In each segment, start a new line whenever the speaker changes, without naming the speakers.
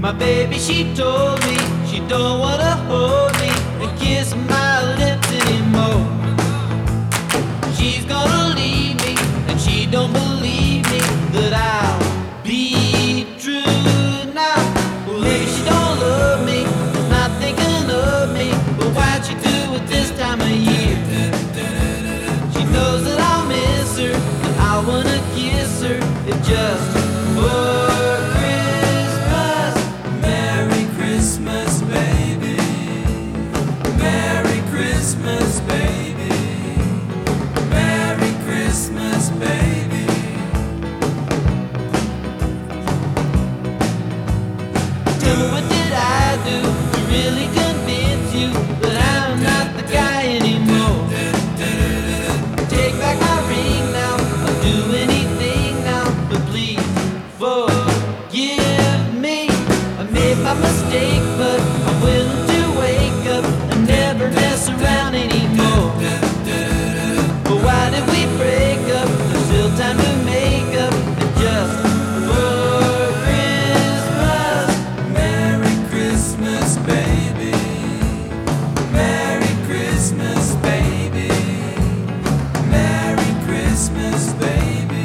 My baby, she told me she don't wanna hold me and kiss my lips anymore. She's gonna leave me and she don't believe me that I'll be true now. Well, maybe she don't love me, not thinking of me, but why'd she do it this time of year? She knows that I'll miss her, and I wanna kiss her. It just for Christmas.
Merry Christmas, baby. Merry Christmas, baby. Merry Christmas, baby.
Tell me, what did I do to really convince you that I'm not the guy anymore? Take back my ring now, I'll do anything now, but please forgive me. I made my mistake, but I'm willing to wake up and never mess around anymore. But why did we break up? There's still time to make up, and just for Christmas.
Merry Christmas, baby. Merry Christmas, baby. Merry Christmas, baby.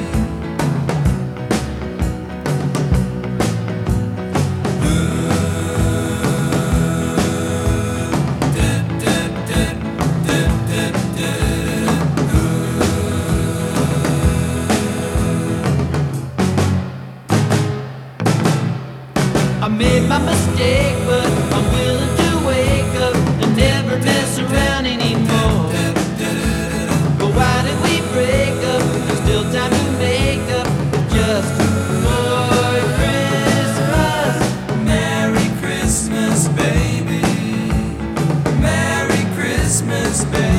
I made my mistake, but I'm willing to wake up and never mess around anymore. But why did we break up? There's still time to make up, just for Christmas.
Merry Christmas, baby. Merry Christmas, baby.